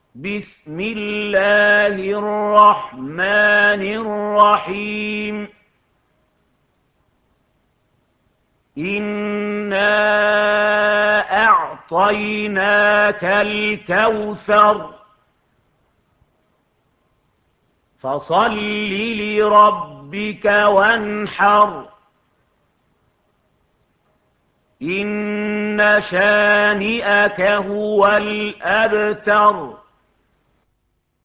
بسم الله الرحمن الرحيم إنا أعطيناك الكوثر فصل لربك وانحر إن شانئك هو الأبتر